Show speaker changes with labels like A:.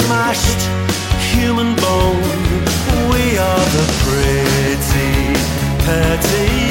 A: smashed human bone. We are the pretty, petty